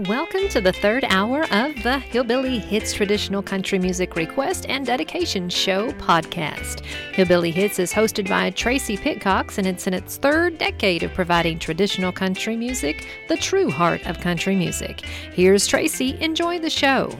Welcome to the third hour of the Hillbilly Hits Traditional Country Music Request and Dedication Show podcast. Hillbilly Hits is hosted by Tracy Pitcox, and it's in its third decade of providing traditional country music, the true heart of country music. Here's Tracy. Enjoy the show.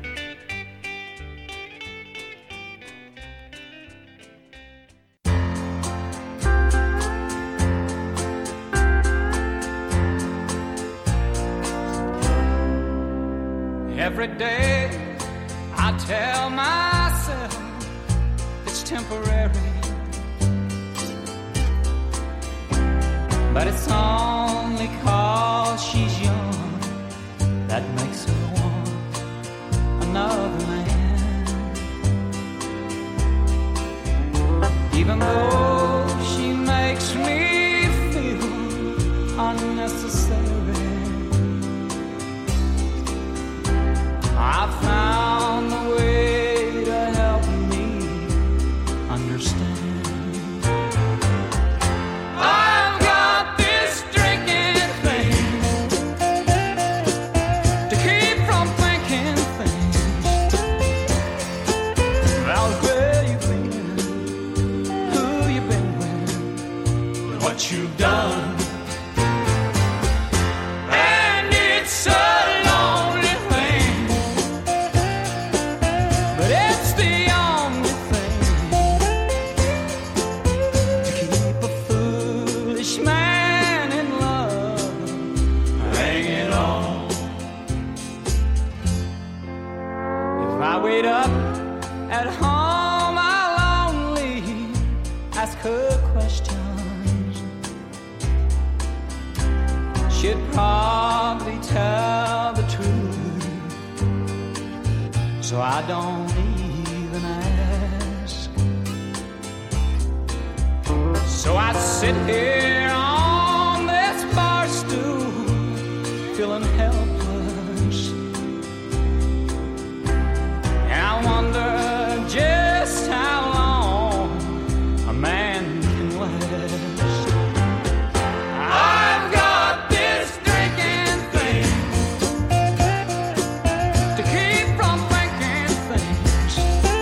Every day I tell myself it's temporary, but it's only 'cause she's young that makes her want another man. Even though she makes me feel unnecessary, I found a way to help me understand. I've got this drinking thing to keep from thinking things about where you've been, who you've been with, what you've done. And it's a wait up at home, I'll only ask her questions. She'd probably tell the truth, so I don't even ask. So I sit here on this bar stool, feeling helpless. I wonder just how long a man can last. I've got this drinking thing to keep from thinking things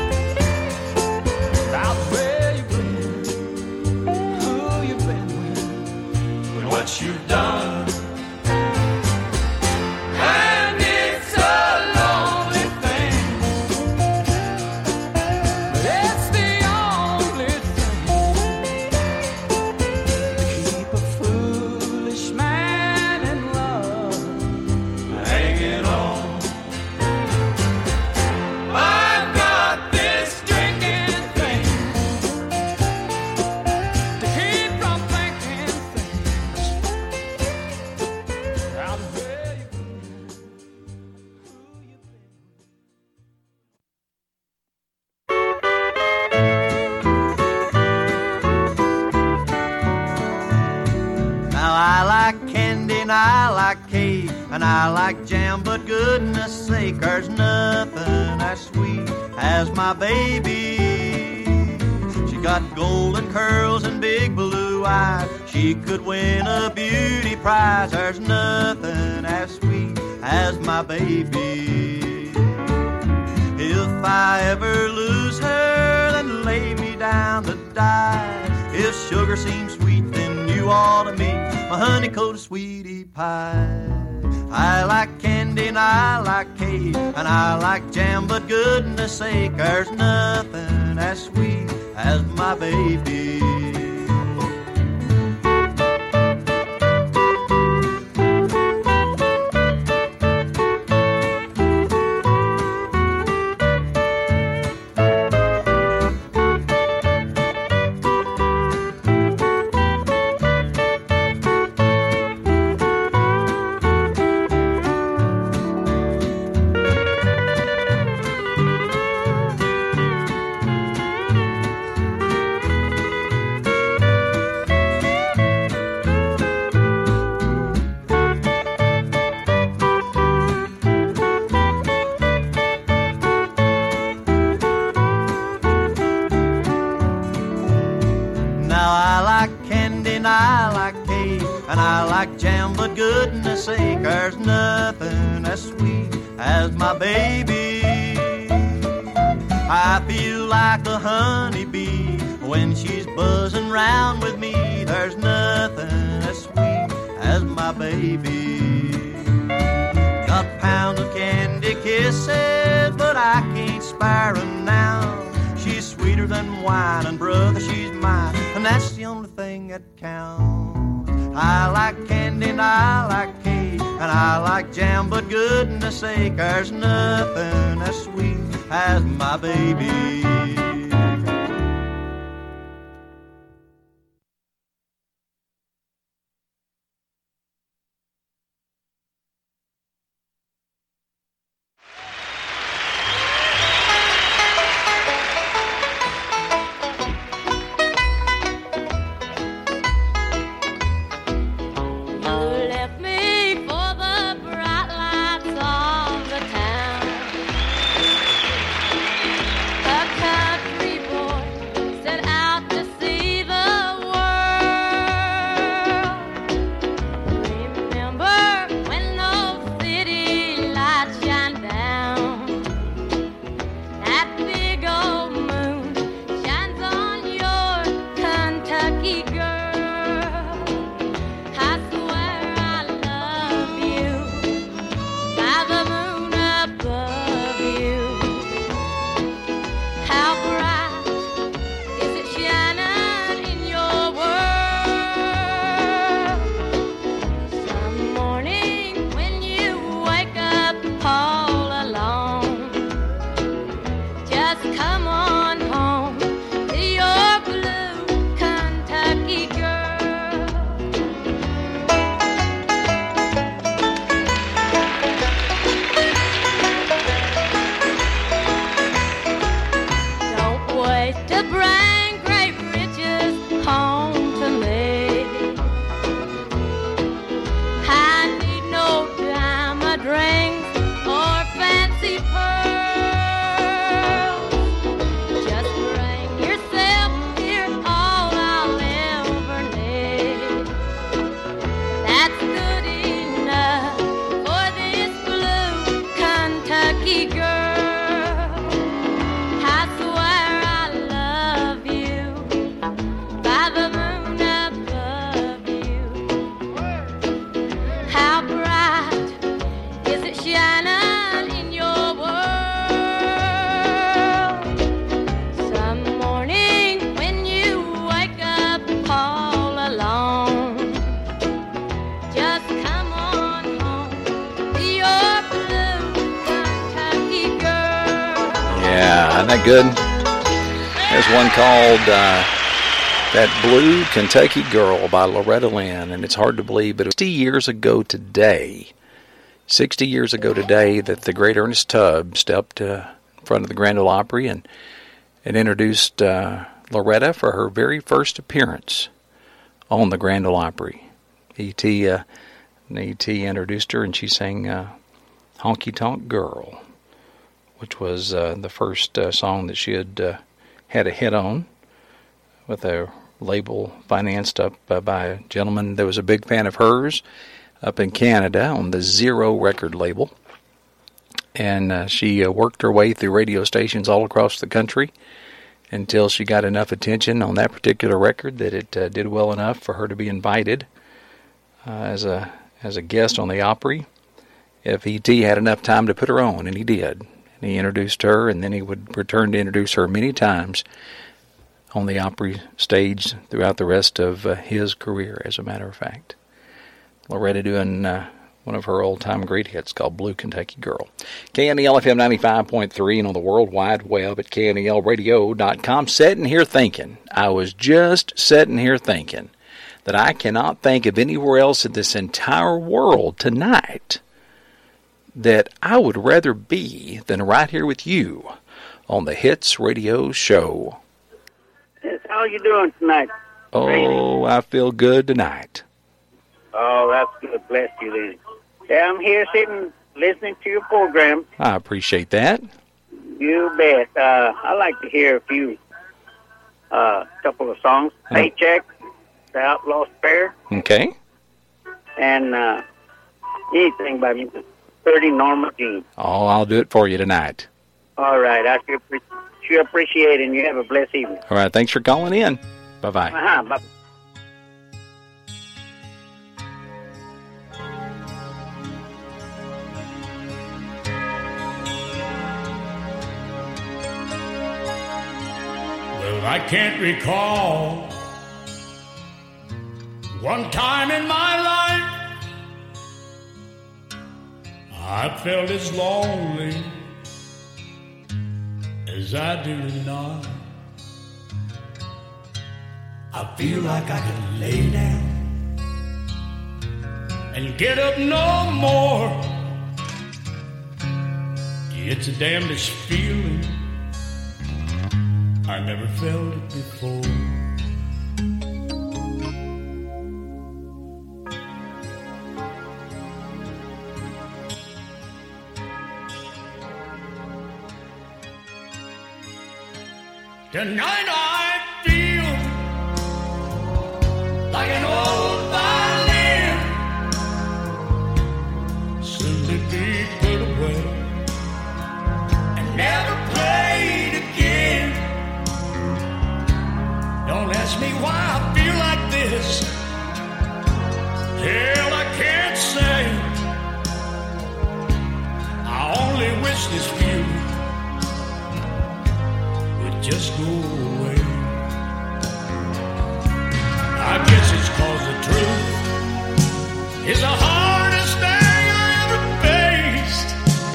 about where you've been, who you've been with, and what you've done. I like cake and I like jam, but goodness sake, there's nothing as sweet as my baby. She got golden curls and big blue eyes. She could win a beauty prize. There's nothing as sweet as my baby. If I ever lose her, then lay me down to die. If sugar seems sweet, then you ought to meet my honey-coated sweetie pie. I like candy and I like cake and I like jam, but goodness sake, there's nothing as sweet as my baby. I like cake and I like jam, but goodness sake, there's nothing baby. I feel like a honeybee when she's buzzing round with me. There's nothing as sweet as my baby. Got pounds of candy kisses, but I can't spare her now. She's sweeter than wine, and brother, she's mine, and that's the only thing that counts. I like candy and I like cake, and I like jam, but goodness sake, there's nothing as sweet as my baby. Isn't that good? There's one called That Blue Kentucky Girl by Loretta Lynn, and it's hard to believe, but it was 60 years ago today, that the great Ernest Tubb stepped in front of the Grand Ole Opry and introduced Loretta for her very first appearance on the Grand Ole Opry. E.T. introduced her, and she sang Honky Tonk Girl, which was the first song that she had had a hit on, with a label financed up by a gentleman that was a big fan of hers up in Canada on the Zero record label. And she worked her way through radio stations all across the country until she got enough attention on that particular record that it did well enough for her to be invited as a guest on the Opry if E.T. had enough time to put her on, and he did. And he introduced her, and then he would return to introduce her many times on the Opry stage throughout the rest of his career, as a matter of fact. Loretta doing one of her old-time great hits called Blue Kentucky Girl. KNEL FM 95.3 and on the World Wide Web at KNELradio.com. I was just sitting here thinking that I cannot think of anywhere else in this entire world tonight that I would rather be than right here with you on the Hits Radio Show. Yes, how are you doing tonight? Oh, I feel good tonight. Oh, that's good. Bless you then. Yeah, I'm here sitting, listening to your program. I appreciate that. You bet. I like to hear a few, couple of songs. Paycheck, The Outlaw Spare. Okay. And anything by Mrs. 11:30 Norma Jean. Oh, I'll do it for you tonight. All right. I sure appreciate it, and you have a blessed evening. All right. Thanks for calling in. Bye-bye. Bye. Well, I can't recall one time in my life I felt as lonely as I do tonight. I feel like I can lay down and get up no more. It's the damnedest feeling. I never felt it before. Tonight I feel like an old violin, soon to be put away and never played again. Don't ask me why I feel like this. Hell, I can't say. I only wish this feeling just go away. I guess it's 'cause the truth is the hardest thing I ever faced.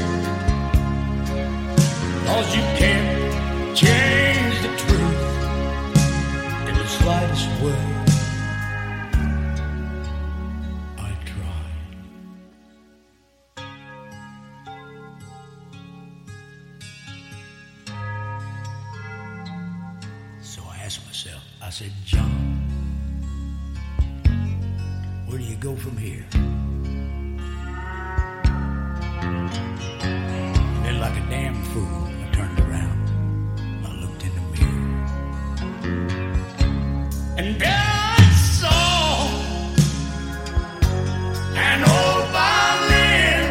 'Cause you can't change the truth in the slightest way. I tried. Myself. I said, John, where do you go from here? Then like a damn fool, I turned around. I looked in the mirror. And there I saw an old violin,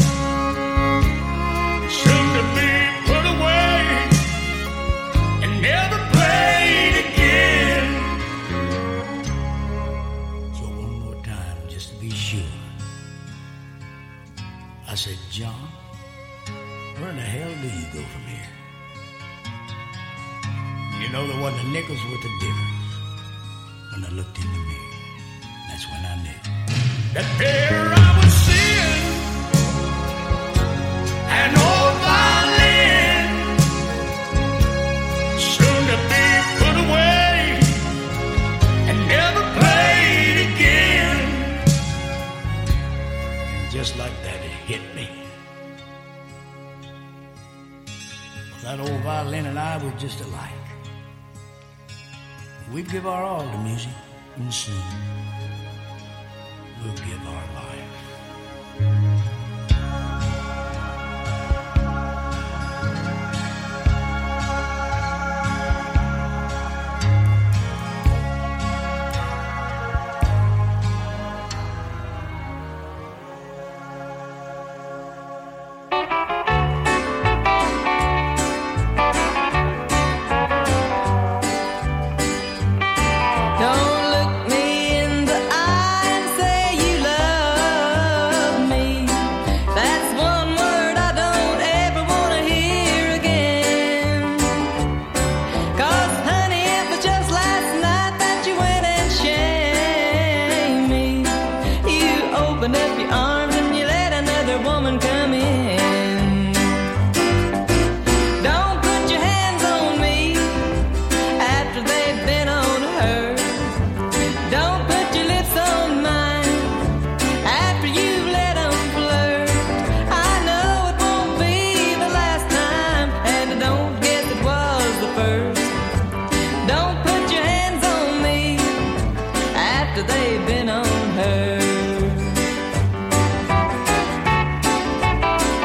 soon to be put away and never played again. So one more time, just to be sure, I said, John, where in the hell do you go from here? You know, there wasn't a nickel's worth of difference when I looked in the mirror. That's when I knew that there I was seeing an old violin, soon to be put away and never played again. And just like that, it hit me. Well, that old violin and I were just alike. We'd give our all to music, and soon we'll give our life. Don't look me in the eye and say you love me. That's one word I don't ever want to hear again. 'Cause honey, it was just last night that you went and shamed me. You opened up your arms and you let another woman come in. Don't put your hands on me after they've been on her. Don't put your lips on mine after you let them flirt. I know it won't be the last time, and I don't guess it was the first. Don't put your hands on me after they've been on her.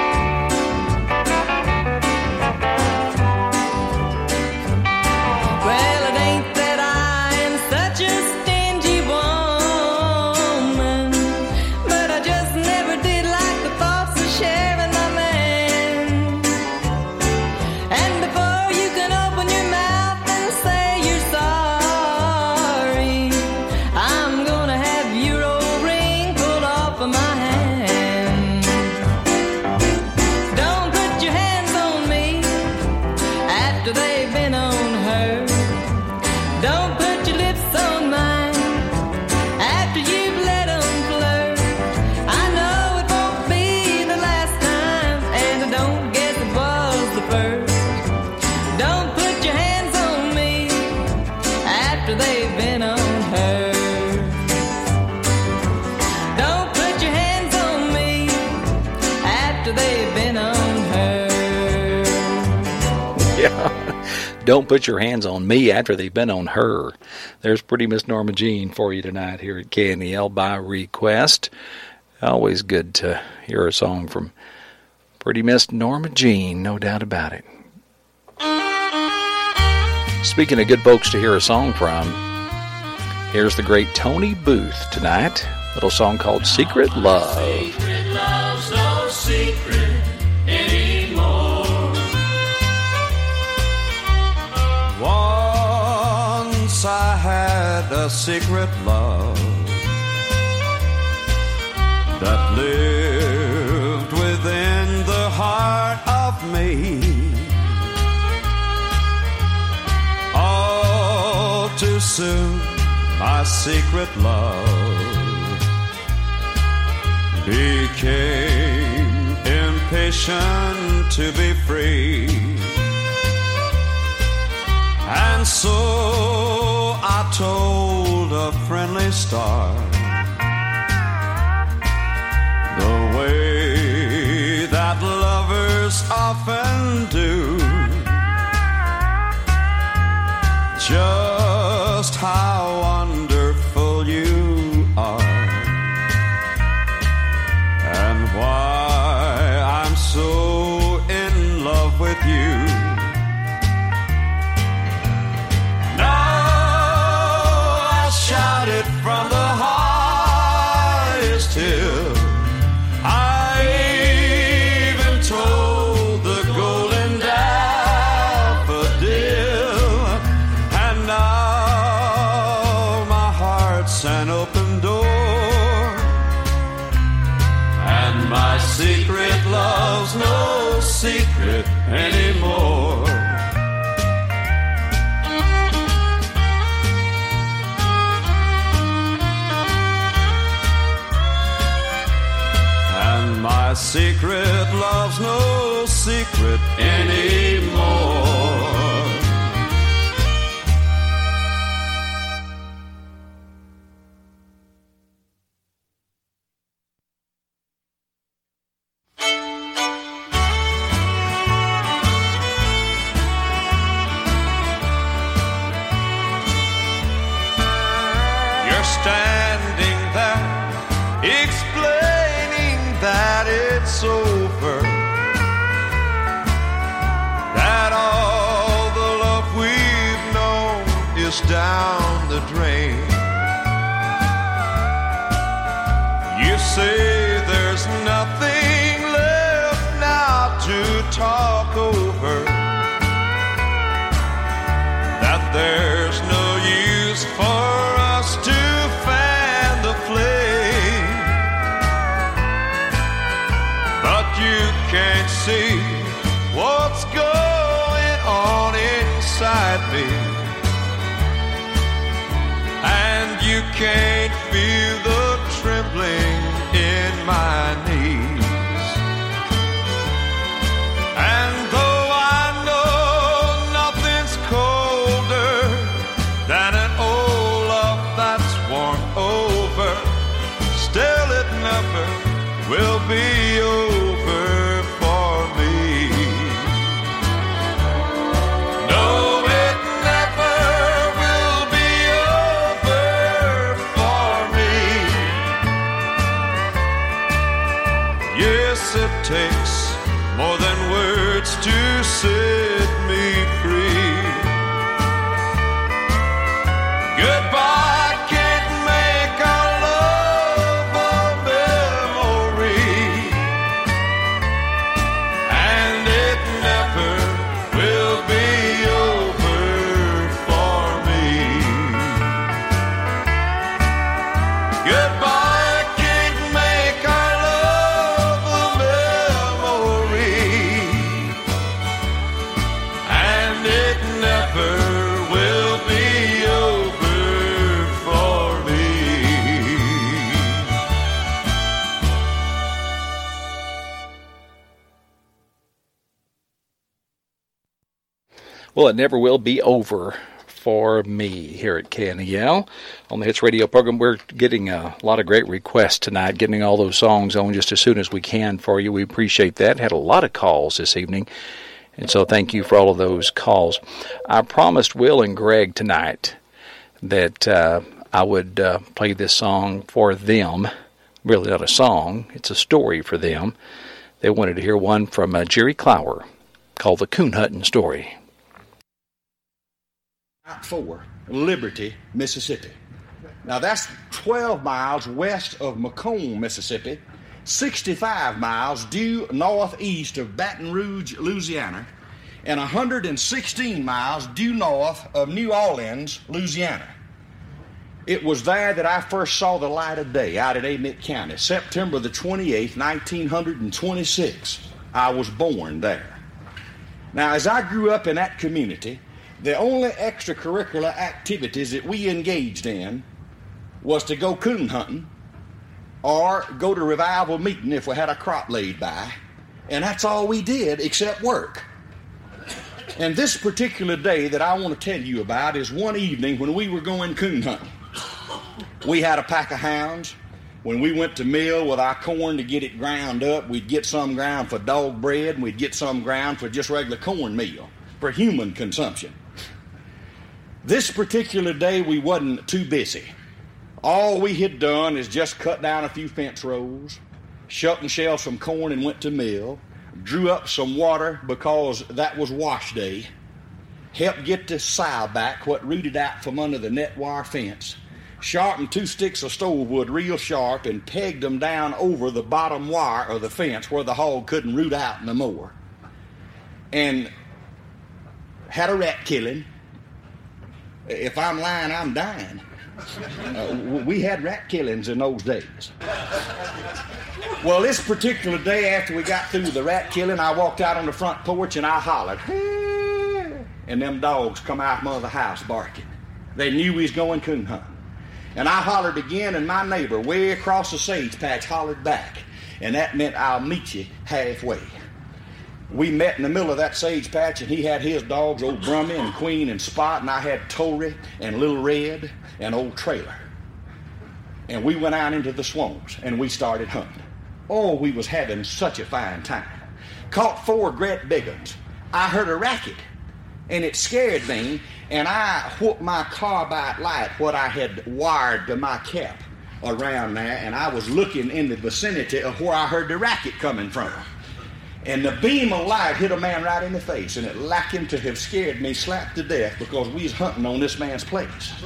after they've been on her. Yeah. Don't put your hands on me after they've been on her. There's Pretty Miss Norma Jean for you tonight here at KNEL by request. Always good to hear a song from Pretty Miss Norma Jean, no doubt about it. Speaking of good folks to hear a song from, here's the great Tony Booth tonight. Little song called Secret Love. Secret love's no secret anymore. Once I had a secret love that lived within the heart of me. All too soon, my secret love became impatient to be free. And so I told a friendly star the way that lovers often do, just how wonderful you are, and why I'm so in love with you. Shouted from the highest hill. I even told the golden daffodil. And now my heart's an open door, and my secret love's no secret anymore. My secret love's no secret anymore. You're standing there explaining that it's over, that all the love we've known is down the drain. You say there's nothing left now to talk over, that there's no use for us to fan the flame. But you can't see what's going on inside me, and you can't feel the trembling in my knees. And though I know nothing's colder than an old love that's worn over, still it never will be over for me. No, it never will be over for me. Yes, it takes more than words to set me free. Goodbye can't make our love a memory, and it never will be over for me. Goodbye can't make our love a memory, and it never will be over for me. Well, it never will be over for Me here at KNEL. On the Hits Radio program, we're getting a lot of great requests tonight, getting all those songs on just as soon as we can for you. We appreciate that. Had a lot of calls this evening, and so thank you for all of those calls. I promised Will and Greg tonight that I would play this song for them. Really not a song, it's a story for them. They wanted to hear one from Jerry Clower called The Coon Hunting Story. Route 4, Liberty, Mississippi. Now that's 12 miles west of Macomb, Mississippi, 65 miles due northeast of Baton Rouge, Louisiana, and 116 miles due north of New Orleans, Louisiana. It was there that I first saw the light of day out at Amite County, September the 28th, 1926. I was born there. Now, as I grew up in that community, the only extracurricular activities that we engaged in was to go coon hunting or go to revival meeting if we had a crop laid by, and that's all we did except work. And this particular day that I want to tell you about is one evening when we were going coon hunting. We had a pack of hounds. When we went to mill with our corn to get it ground up, we'd get some ground for dog bread, and we'd get some ground for just regular corn meal for human consumption. This particular day, we wasn't too busy. All we had done is just cut down a few fence rows, shucked and shelled some corn and went to mill, drew up some water because that was wash day, helped get the sow back what rooted out from under the net wire fence, sharpened 2 sticks of stove wood real sharp and pegged them down over the bottom wire of the fence where the hog couldn't root out no more, and had a rat killing. If I'm lying, I'm dying. We had rat killings in those days. Well, this particular day after we got through the rat killing, I walked out on the front porch and I hollered, "Hey!" And them dogs come out from under the house barking. They knew we was going coon hunting. And I hollered again, and my neighbor way across the sage patch hollered back, and that meant I'll meet you halfway. We met in the middle of that sage patch, and he had his dogs, Old Brummy and Queen and Spot, and I had Tory and Little Red and Old Trailer. And we went out into the swamps, and we started hunting. Oh, we was having such a fine time. Caught 4 great big ones. I heard a racket, and it scared me, and I whooped my carbide light, what I had wired to my cap around there, and I was looking in the vicinity of where I heard the racket coming from. And the beam of light hit a man right in the face, and it lacked him to have scared me slap to death because we was hunting on this man's place.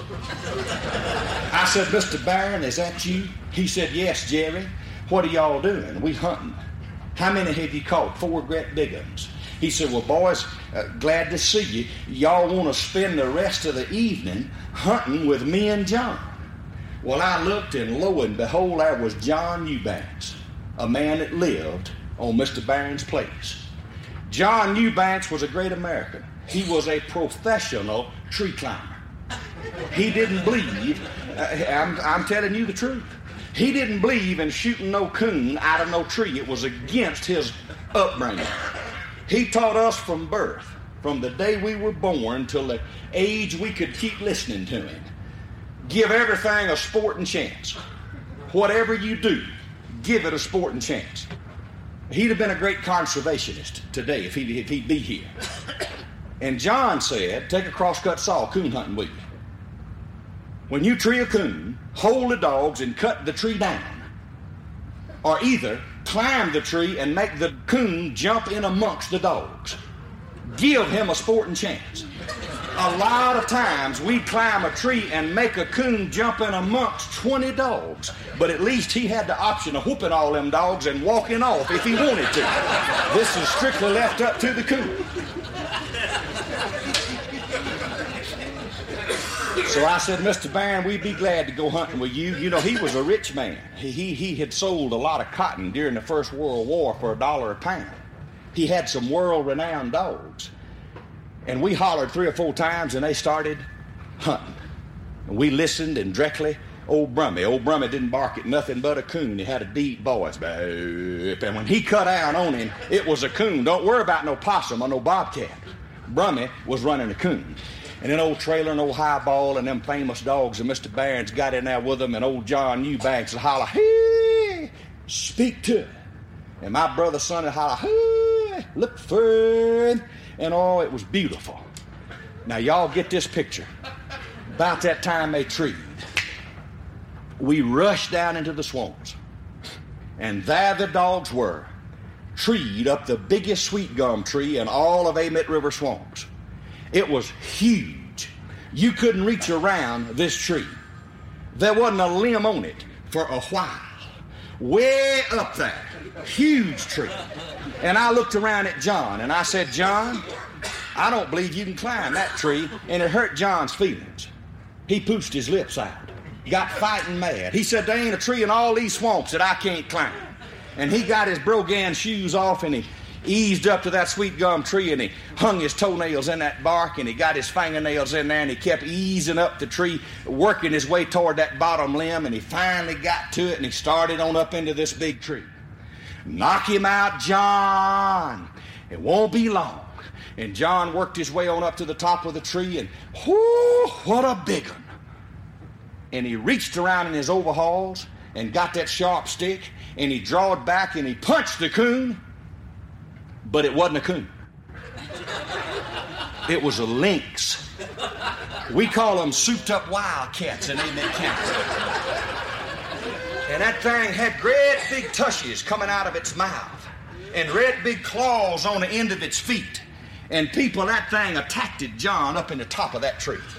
I said, "Mr. Barron, is that you?" He said, "Yes, Jerry. What are y'all doing?" "We hunting." "How many have you caught?" 4 great big ones. He said, "Well, boys, glad to see you. Y'all want to spend the rest of the evening hunting with me and John." Well, I looked, and lo and behold, there was John Eubanks, a man that lived on Mr. Barron's place. John Eubanks was a great American. He was a professional tree climber. He didn't believe, I'm telling you the truth, he didn't believe in shooting no coon out of no tree. It was against his upbringing. He taught us from birth, from the day we were born till the age we could keep listening to him. Give everything a sporting chance. Whatever you do, give it a sporting chance. He'd have been a great conservationist today if he'd be here. And John said, take a crosscut saw coon hunting with you. When you tree a coon, hold the dogs and cut the tree down. Or either climb the tree and make the coon jump in amongst the dogs. Give him a sporting chance. A lot of times we climb a tree and make a coon jump in amongst 20 dogs, but at least he had the option of whooping all them dogs and walking off if he wanted to. This is strictly left up to the coon. So I said, "Mr. Barron, we'd be glad to go hunting with you." You know, he was a rich man. He had sold a lot of cotton during the First World War for $1 a pound. He had some world-renowned dogs. And we hollered 3 or 4 times, and they started hunting. And we listened, and directly, Old Brummy didn't bark at nothing but a coon. He had a deep voice. And when he cut out on him, it was a coon. Don't worry about no possum or no bobcat. Brummy was running a coon. And then old Trailer and old Highball and them famous dogs and Mr. Barron's got in there with them, and old John Eubanks would holler, hey, speak to it. And my brother Sonny would holler, hey, look for it. And oh, it was beautiful. Now y'all get this picture. About that time they treed, we rushed down into the swamps. And there the dogs were, treed up the biggest sweet gum tree in all of Amite River swamps. It was huge. You couldn't reach around this tree. There wasn't a limb on it for a while. Way up there, huge tree. And I looked around at John and I said, John, I don't believe you can climb that tree. And it hurt John's feelings. He pooched his lips out, got fighting mad. He said, there ain't a tree in all these swamps that I can't climb. And he got his brogan shoes off and he eased up to that sweet gum tree and he hung his toenails in that bark and he got his fingernails in there and he kept easing up the tree, working his way toward that bottom limb, and he finally got to it and he started on up into this big tree. Knock him out, John. It won't be long. And John worked his way on up to the top of the tree, and whoo, what a big one. And he reached around in his overalls and got that sharp stick, and he drawed back and he punched the coon, but it wasn't a coon. It was a lynx. We call them souped up wildcats in Amite County. And that thing had great big tushes coming out of its mouth and red big claws on the end of its feet. And people, that thing attacked John up in the top of that tree.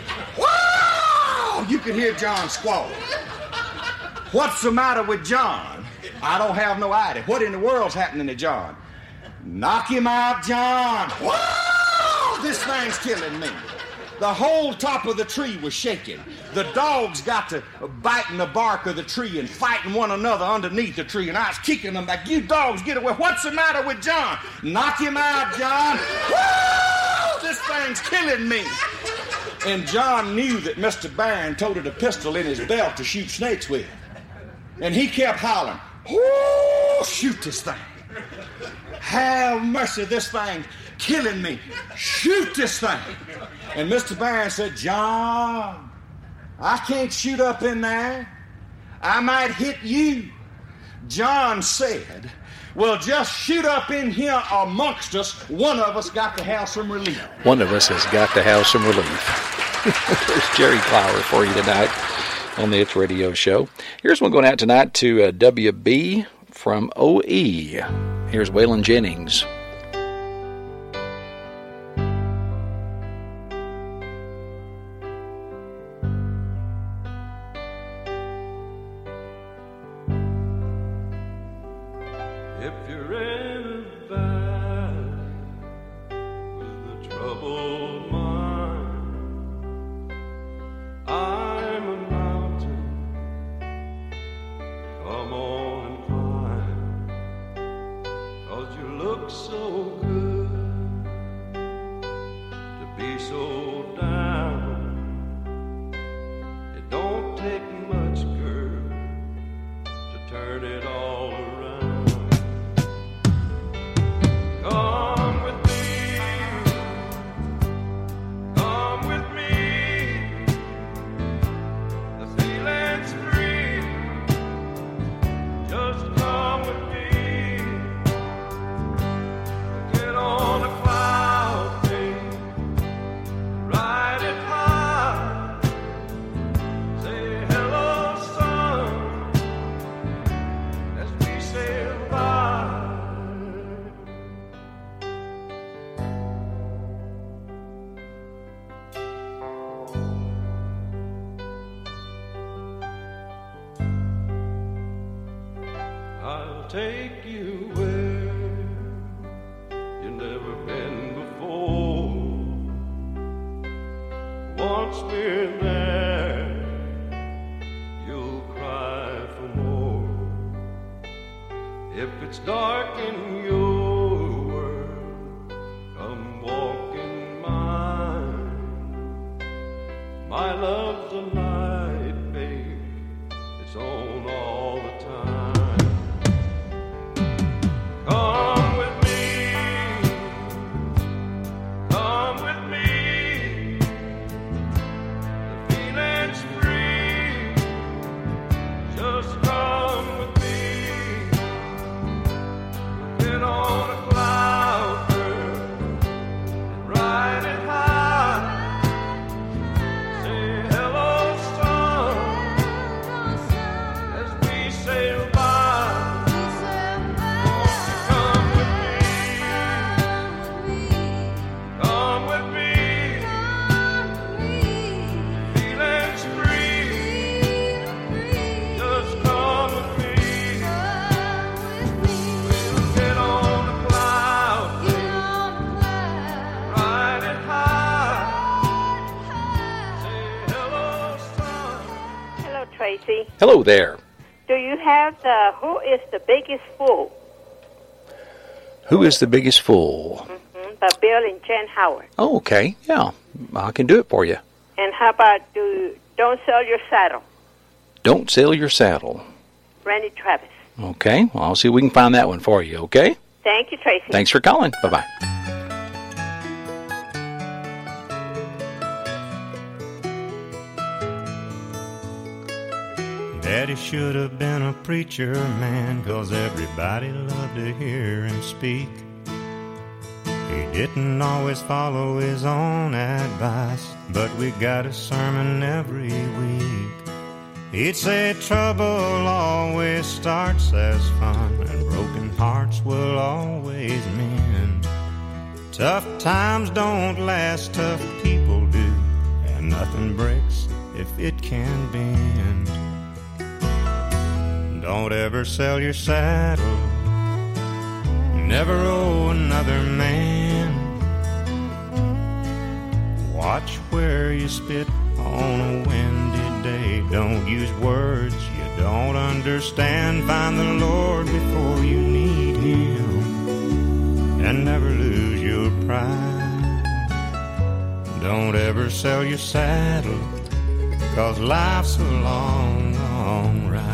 Wow! You could hear John squall. What's the matter with John? I don't have no idea. What in the world's happening to John? Knock him out, John. Wow! This thing's killing me. The whole top of the tree was shaking. The dogs got to biting the bark of the tree and fighting one another underneath the tree. And I was kicking them like, you dogs, get away. What's the matter with John? Knock him out, John. Woo! This thing's killing me. And John knew that Mr. Barron toted a pistol in his belt to shoot snakes with. And he kept hollering, whoo, shoot this thing. Have mercy, this thing's killing me. Shoot this thing. And Mr. Barron said, John, I can't shoot up in there. I might hit you. John said, well, just shoot up in here amongst us. One of us got to have some relief. One of us has got to have some relief. There's Jerry Clower for you tonight on the It's Radio Show. Here's one going out tonight to WB from OE. Here's Waylon Jennings. If you're in a valley with a troubled mind, I'm a mountain, come on and climb, 'cause you look so good to be so down. It don't take much, girl, to turn it all around. Come with me, the feeling's free, just come with me, get on a cloud thing, ride it high, say hello sun, as we sail by. I'll take you where you've never been before. Once we're there, you'll cry for more. If it's dark in your world, come walk in mine. My love's a light, babe, it's on all the time. Come with me, Hello there. Do you have the Who is the Biggest Fool? Who is the Biggest Fool? By Bill and Jan Howard. Oh, okay. Yeah, I can do it for you. And how about Don't Sell Your Saddle? Don't Sell Your Saddle. Randy Travis. Okay, well, I'll see if we can find that one for you, okay? Thank you, Tracy. Thanks for calling. Bye-bye. Daddy should have been a preacher man, 'cause everybody loved to hear him speak. He didn't always follow his own advice, but we got a sermon every week. He'd say trouble always starts as fun, and broken hearts will always mend. Tough times don't last, tough people do, and nothing breaks if it can bend. Don't ever sell your saddle, never owe another man. Watch where you spit on a windy day. Don't use words you don't understand. Find the Lord before you need Him, and never lose your pride. Don't ever sell your saddle, 'cause life's a long, long ride.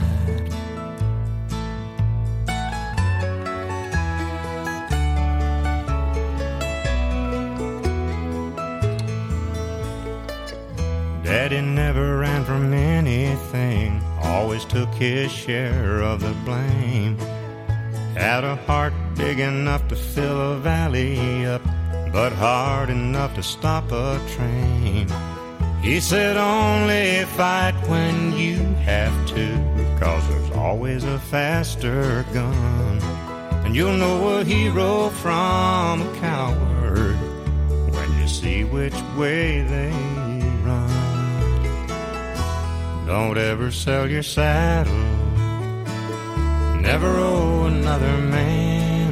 Daddy never ran from anything, always took his share of the blame. Had a heart big enough to fill a valley up, but hard enough to stop a train. He said only fight when you have to, 'cause there's always a faster gun. And you'll know a hero from a coward when you see which way they run. Don't ever sell your saddle, never owe another man.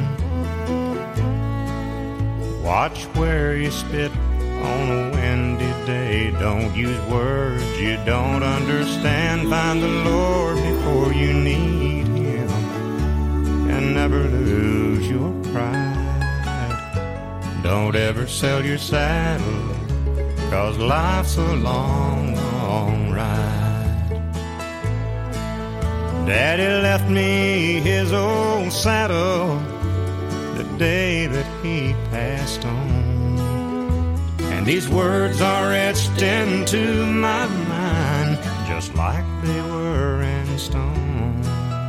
Watch where you spit on a windy day. Don't use words you don't understand. Find the Lord before you need Him, and never lose your pride. Don't ever sell your saddle, 'cause life's a long, long ride. Daddy left me his old saddle the day that he passed on, and these words are etched into my mind just like they were in stone.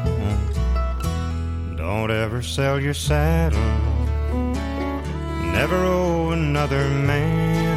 Don't ever sell your saddle, never owe another man.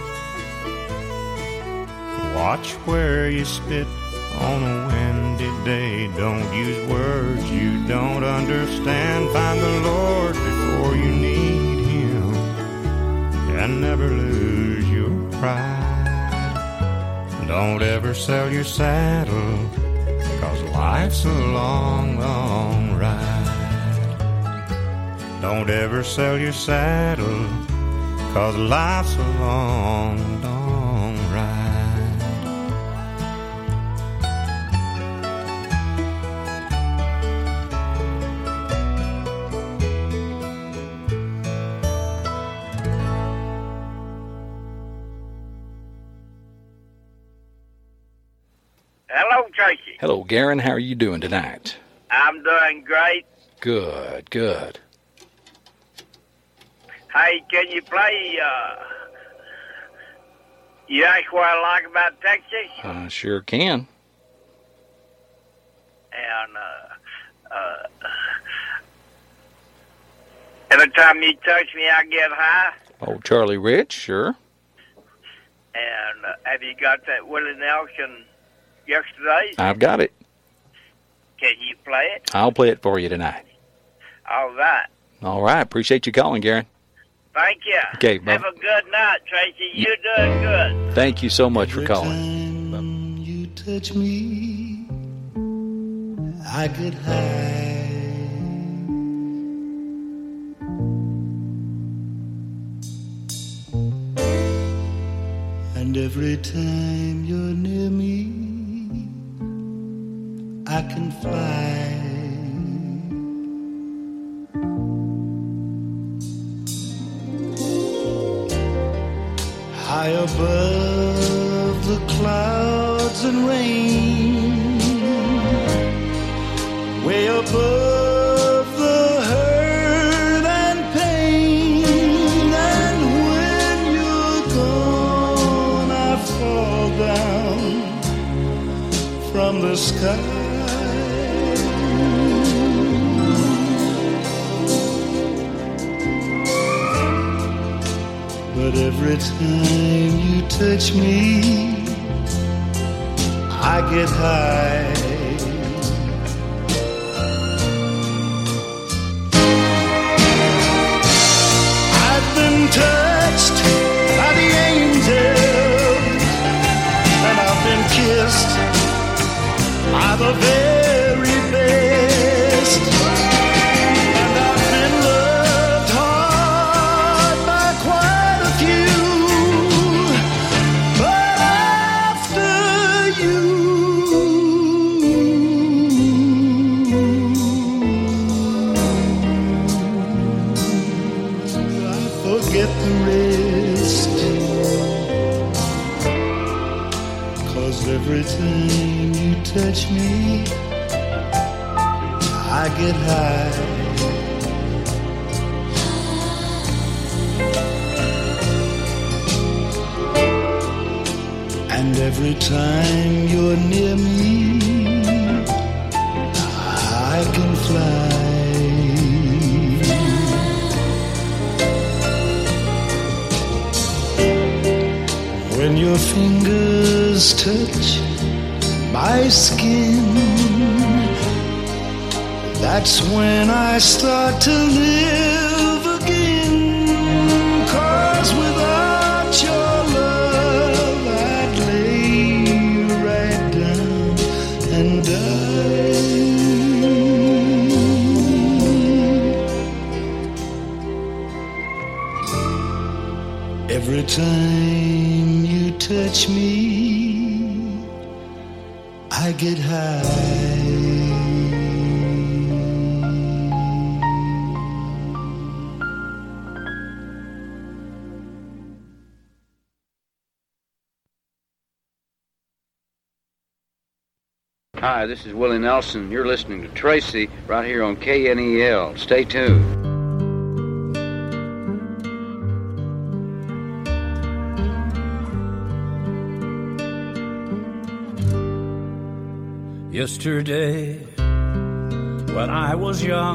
Watch where you spit on a windy day. Don't use words you don't understand. Find the Lord before you need Him, and never lose your pride. Don't ever sell your saddle, 'cause life's a long, long ride. Don't ever sell your saddle, 'cause life's a long, long ride. Hello, Tracy. Hello, Garen. How are you doing tonight? I'm doing great. Good, good. Hey, can you play, You Ask What I Like About Texas? Sure can. And, every time you touch me, I get high. Oh, Charlie Rich, sure. And, have you got that Willie Nelson Yesterday? I've got it. Can you play it? I'll play it for you tonight. All right. All right. Appreciate you calling, Garen. Thank you. Okay, have a good night, Tracy. You're doing good. Thank you so much for calling. Time you touch me, I get high. And every time you're near me, I can fly. High above the clouds and rain, way above the hurt and pain, and when you're gone I fall down from the sky. But every time you touch me, I get high. I've been touched by the angels, and I've been kissed by the very best. And I've been loved hard by quite a few. But after you, I forget the rest. 'Cause every time you touch me, I get high. And every time you're near me, I can fly. When your fingers touch my skin, that's when I start to live again. 'Cause without your love I'd lay right down and die. Every time you touch me, I get high. Hi, this is Willie Nelson. You're listening to Tracy right here on KNEL. Stay tuned. Yesterday, when I was young,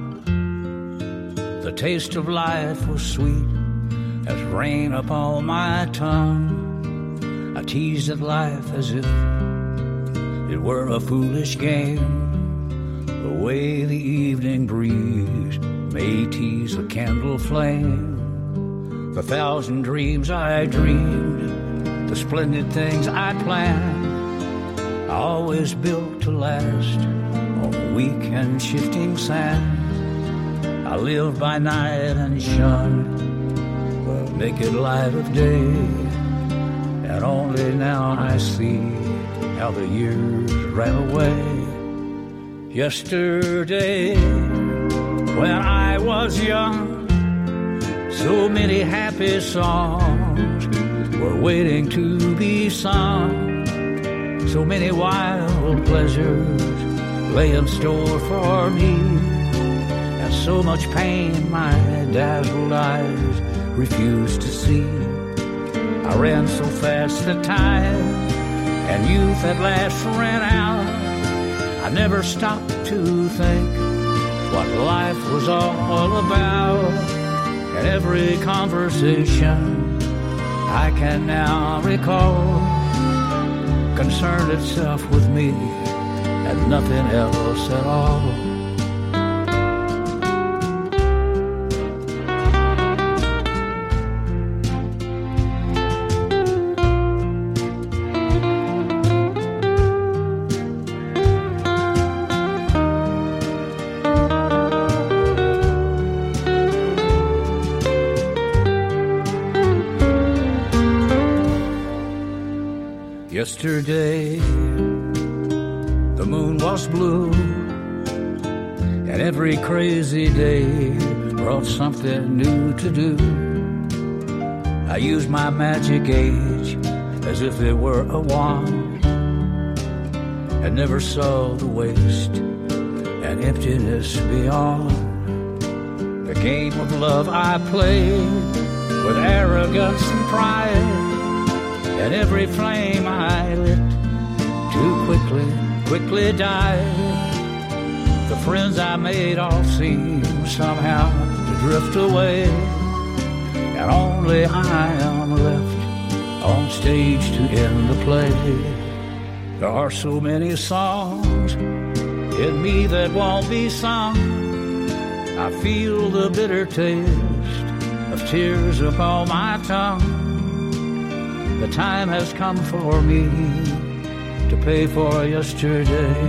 the taste of life was sweet as rain upon my tongue. I teased at life as if it were a foolish game, the way the evening breeze may tease a candle flame. The thousand dreams I dreamed, the splendid things I planned, always built to last on weak and shifting sand. I live by night and shun the naked light of day, and only now I see how the years ran away. Yesterday, when I was young, so many happy songs were waiting to be sung. So many wild pleasures lay in store for me, and so much pain my dazzled eyes refused to see. I ran so fast that time and youth at last ran out. I never stopped to think what life was all about, and every conversation I can now recall concerned itself with me and nothing else at all. Yesterday, the moon was blue, and every crazy day brought something new to do. I used my magic age as if it were a wand, and never saw the waste and emptiness beyond. The game of love I played with arrogance and pride, and every flame I lit too quickly died. The friends I made all seemed somehow to drift away, and only I am left on stage to end the play. There are so many songs in me that won't be sung. I feel the bitter taste of tears upon my tongue. The time has come for me to pay for yesterday,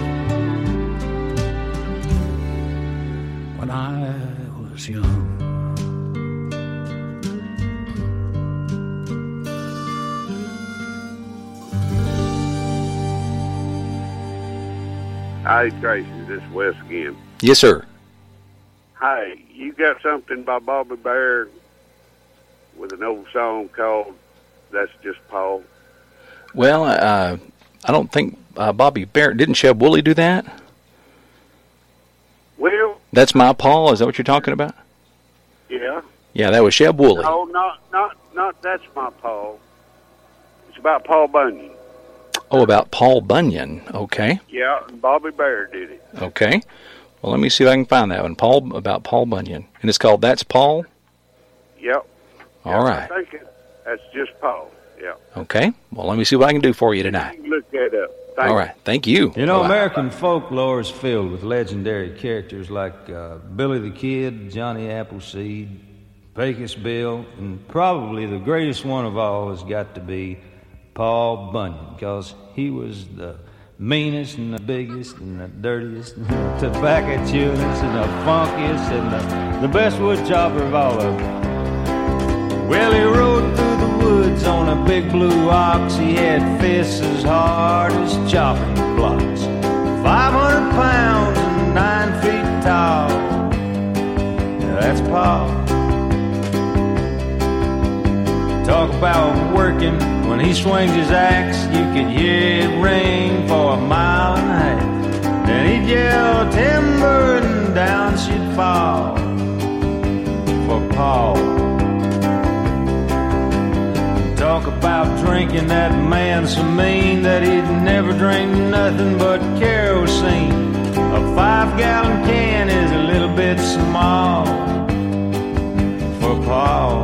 when I was young. Hi, Tracy. This is Wes again. Yes, sir. Hi, you got something by Bobby Bare with an old song called "That's Just Paul"? Well, I don't think Bobby Bare, didn't Sheb Woolley do that? Well, That's My Paul. Is that what you're talking about? yeah. Yeah, that was Sheb Woolley. No, not That's My Paul. It's about Paul Bunyan. Oh, about Paul Bunyan. Okay. Yeah, and Bobby Bare did it. Okay. Well, let me see if I can find that one. About Paul Bunyan. And it's called That's Paul? Yep. All right. I think that's just Paul. Yeah. Okay. Well, let me see what I can do for you tonight. You can look that up. All right. Thank you. You know, Bye-bye. American folklore is filled with legendary characters like Billy the Kid, Johnny Appleseed, Pecos Bill, and probably the greatest one of all has got to be Paul Bunyan, because he was the meanest and the biggest and the dirtiest and the tobacco chewingest and the funkiest and the best wood chopper of all of them. Well, he rode through the woods on a big blue ox. He had fists as hard as chopping blocks, 500 pounds and 9 feet tall. Now that's Paul. Talk about working. When he swings his axe, you can hear it ring for a mile and a half. Then he'd yell timber and down she'd fall for Paul. Talk about drinking, that man so mean that he'd never drink nothing but kerosene. A 5-gallon can is a little bit small for Paul.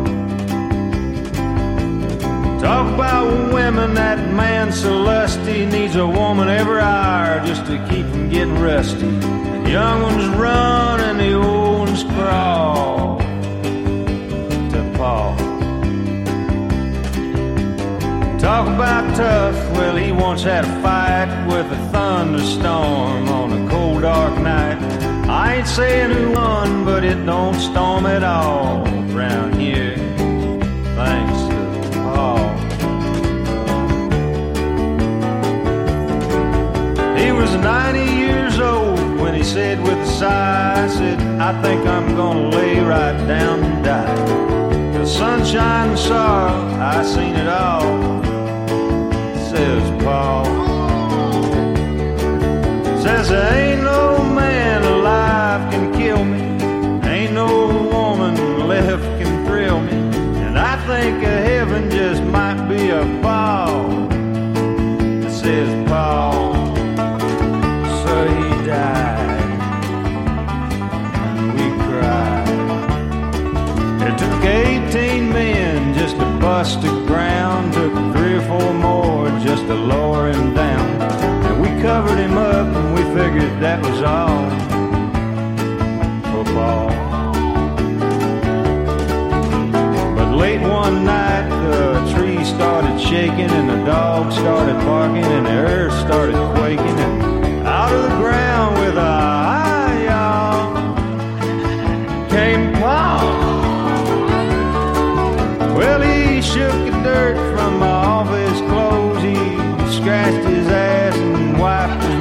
Talk about women, that man so lusty needs a woman every hour just to keep him getting rusty. The young ones run and the old ones crawl to Paul. Talk about tough, well, he once had a fight with a thunderstorm on a cold dark night. I ain't saying who won, but it don't storm at all around here, thanks to Paul. He was 90 years old when he said with a sigh, I said, I think I'm gonna lay right down and die. 'Cause sunshine and sorrow, I seen it all, says Paul. Says there ain't no man alive can kill me, ain't no woman left can thrill me, and I think heaven just might be a ball, says Paul. So he died, and we cried. It took 18 men just to bust the ground, took 3 or 4 more just to lower him down, and we covered him up and we figured that was all for Paul. But late one night the tree started shaking and the dogs started barking and the earth started quaking, and out of the ground with a hi-yaw came Paul. Well, he shook the dirt from off his clothes, he scratched his ass and wiped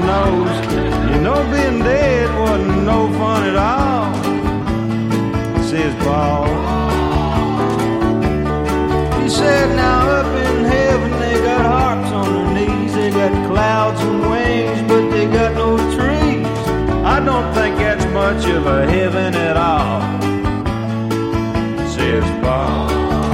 no fun at all, says Paul. He said, now up in heaven they got harps on their knees, they got clouds and wings, but they got no trees. I don't think that's much of a heaven at all, says Paul.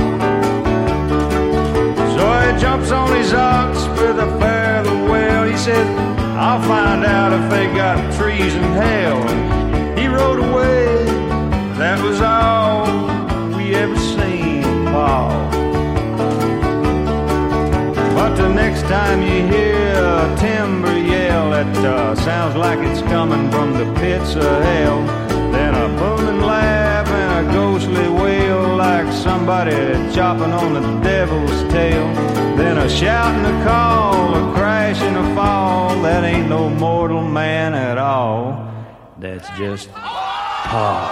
So he jumps on his ox with a fare the well. He said, I'll find out if they got trees in hell. And he rode away. That was all we ever seen of Paul. But the next time you hear a timber yell that sounds like it's coming from the pits of hell, then a booming laugh and a ghostly wail like somebody chopping on the devil's tail, then a shout and a call, a crash and a fall. That ain't no mortal man at all. That's just Paul.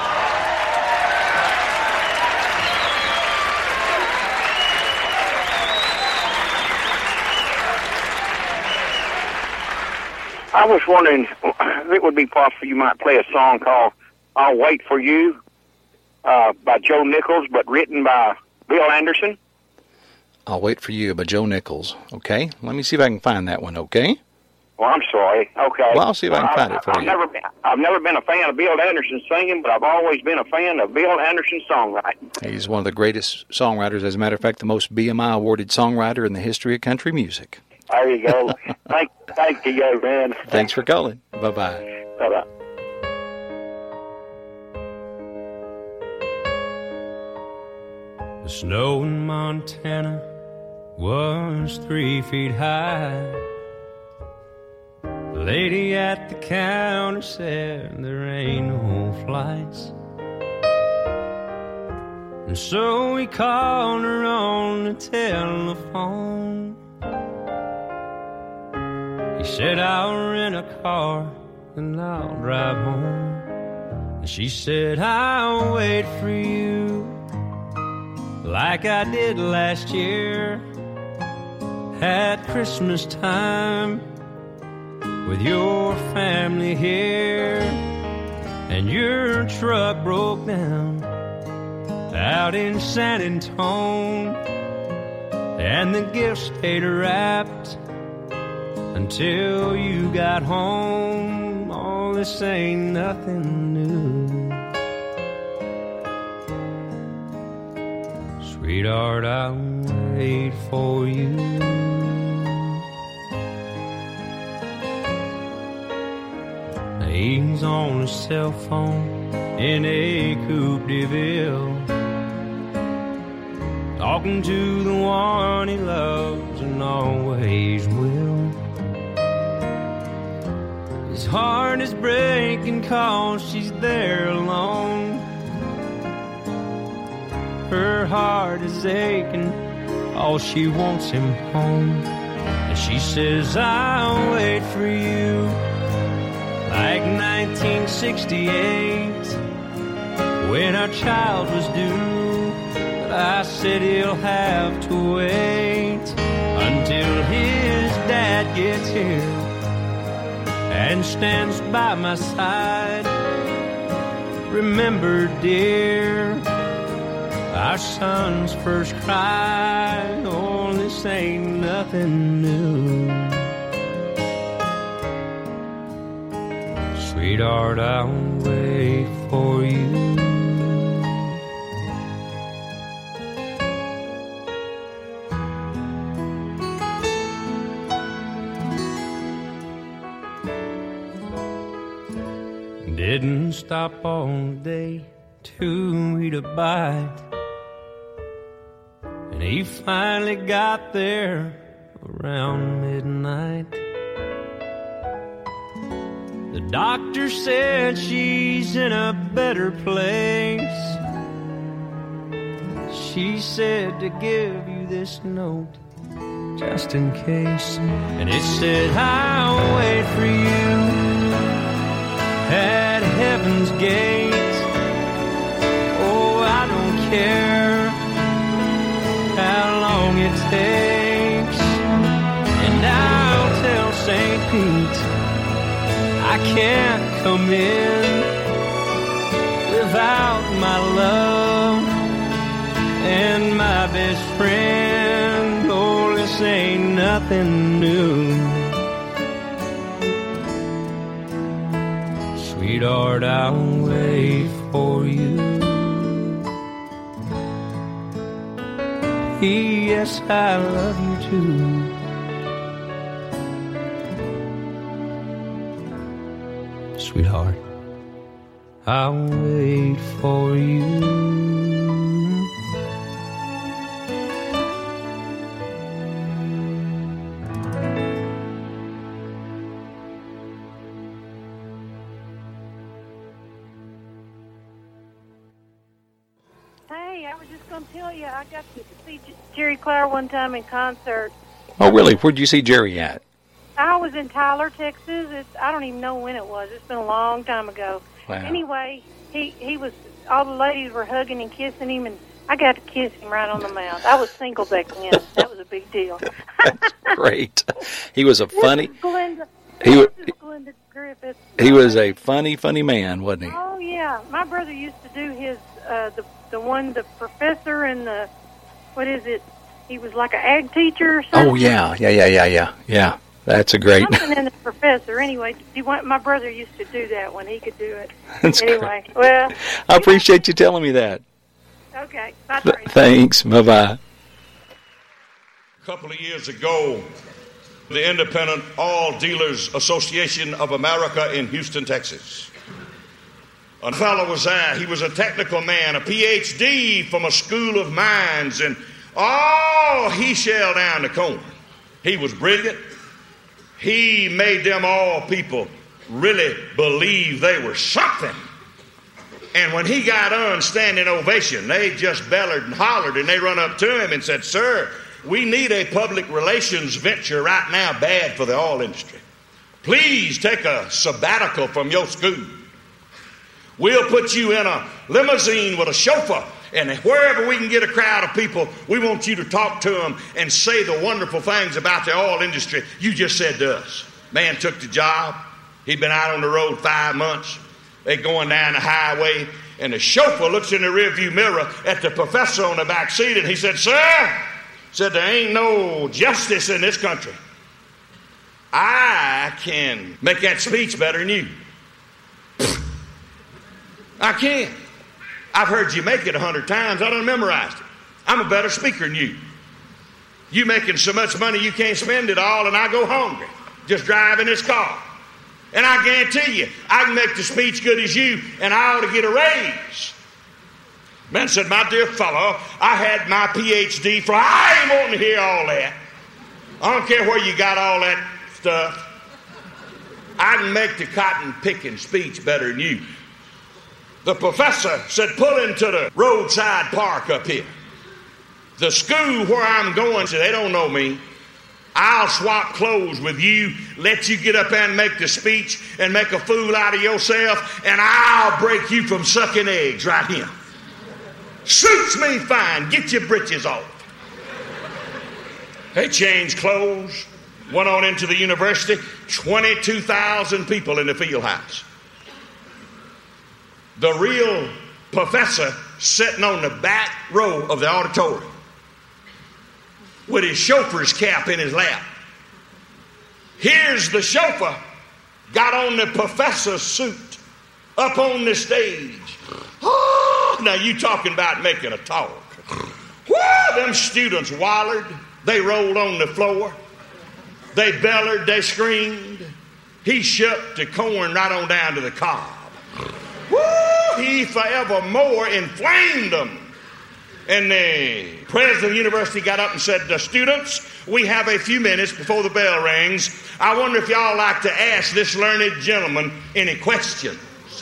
I was wondering if it would be possible you might play a song called I'll Wait for You by Joe Nichols, but written by Bill Anderson. I'll Wait for You by Joe Nichols. Okay, let me see if I can find that one, okay? Well, I'm sorry. Okay. Well, I'll see if I can find it for you. I've never been a fan of Bill Anderson singing, but I've always been a fan of Bill Anderson's songwriting. He's one of the greatest songwriters. As a matter of fact, the most BMI awarded songwriter in the history of country music. There you go. Thank you, young man. Thanks for calling. Bye-bye. Bye-bye. The snow in Montana was 3 feet high. The lady at the counter said there ain't no flights. And so we called her on the telephone. He said, I'll rent a car and I'll drive home. And she said, I'll wait for you like I did last year at Christmas time with your family here. And your truck broke down out in San Antone, and the gifts stayed wrapped until you got home. All this ain't nothing new. Sweetheart, I'll wait for you. He's on his cell phone in a Coupe de Ville, talking to the one he loves and always will. His heart is breaking 'cause she's there alone. Her heart is aching, all she wants him home. And she says, I'll wait for you like 1968 when our child was due. But I said he'll have to wait until his dad gets here and stands by my side. Remember, dear, our son's first cry. Oh, this ain't nothing new. Sweetheart, I'll wait for you. Didn't stop all day to eat a bite, and he finally got there around midnight. The doctor said she's in a better place. She said to give you this note just in case. And it said, I'll wait for you at heaven's gate. Oh, I don't care how long it takes. And I'll tell St. Pete I can't come in without my love and my best friend. Oh, this ain't nothing new. Sweetheart, I'll wait for you. Yes, I love you too. Sweetheart, I'll wait for you. Hey, I was just going to tell you, I got to see Jerry Clare one time in concert. Oh, really? Where'd you see Jerry at? I was in Tyler, Texas. I don't even know when it was. It's been a long time ago. Wow. Anyway, he was, all the ladies were hugging and kissing him, and I got to kiss him right on the mouth. I was single back then. That was a big deal. That's great. He was a funny... This is Glenda. He was, Glenda Griffith. he was a funny man, wasn't he? Oh, yeah. My brother used to do his, the professor and the, what is it? He was like an ag teacher or something. Oh, yeah. That's a great... Something in the professor. Anyway, my brother used to do that when he could do it. That's anyway, great. Well... I appreciate you telling me that. Okay. Bye, Tracy. Thanks. Bye-bye. A couple of years ago, the Independent All Dealers Association of America in Houston, Texas. A fellow was there. He was a technical man, a Ph.D. from a school of mines, and he shelled down the corn. He was brilliant. He made them all people really believe they were something. And when he got on standing ovation, they just bellered and hollered, and they run up to him and said, "Sir, we need a public relations venture right now bad for the oil industry. Please take a sabbatical from your school. We'll put you in a limousine with a chauffeur, and wherever we can get a crowd of people, we want you to talk to them and say the wonderful things about the oil industry you just said to us." Man took the job. He'd been out on the road 5 months. They going down the highway, and the chauffeur looks in the rearview mirror at the professor on the back seat, and he said, "Sir," said, "there ain't no justice in this country. I can make that speech better than you. I can. I've heard you make it 100 times. I done memorized it. I'm a better speaker than you. You making so much money you can't spend it all, and I go hungry just driving this car. And I guarantee you, I can make the speech good as you, and I ought to get a raise." Man said, "My dear fellow, I had my Ph.D. from... I ain't wanting to hear all that. I don't care where you got all that stuff. I can make the cotton-picking speech better than you." The professor said, "Pull into the roadside park up here. The school where I'm going," said, "they don't know me. I'll swap clothes with you, let you get up there and make the speech and make a fool out of yourself, and I'll break you from sucking eggs right here. Suits me fine. Get your britches off." They changed clothes, went on into the university, 22,000 people in the field house. The real professor sitting on the back row of the auditorium with his chauffeur's cap in his lap. Here's the chauffeur, got on the professor's suit, up on the stage. Oh, now you talking about making a talk. Whoa, them students wallered. They rolled on the floor. They bellered, they screamed. He shook the corn right on down to the cob. Woo! He forevermore inflamed them. And the president of the university got up and said, "The students, we have a few minutes before the bell rings. I wonder if y'all like to ask this learned gentleman any questions."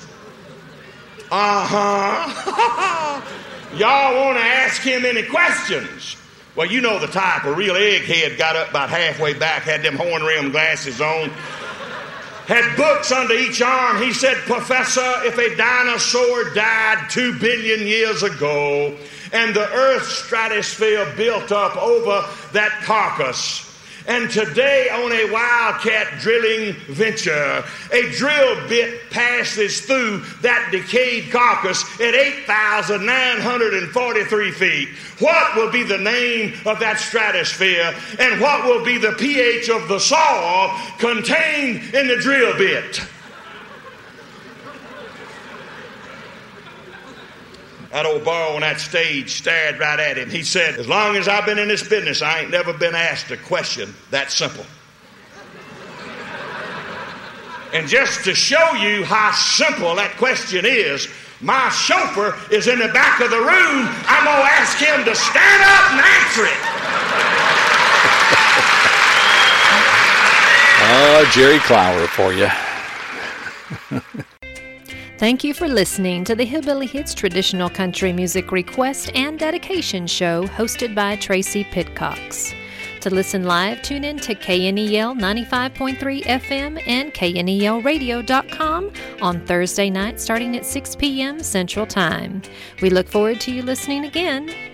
Y'all want to ask him any questions? Well, you know the type. A real egghead got up about halfway back, had them horn-rimmed glasses on, had books under each arm. He said, "Professor, if a dinosaur died 2 billion years ago and the Earth's stratosphere built up over that carcass, And today on a wildcat drilling venture, a drill bit passes through that decayed carcass at 8,943 feet. What will be the name of that stratosphere, and what will be the pH of the soil contained in the drill bit? That old boy on that stage stared right at him. He said, as long as I've been in this business, I ain't never been asked a question that simple. And just to show you how simple that question is, my chauffeur is in the back of the room. I'm going to ask him to stand up and answer it. Jerry Clower for you. Thank you for listening to the Hillbilly Hits Traditional Country Music Request and Dedication Show hosted by Tracy Pitcox. To listen live, tune in to KNEL 95.3 FM and KNELradio.com on Thursday night starting at 6 p.m. Central Time. We look forward to you listening again.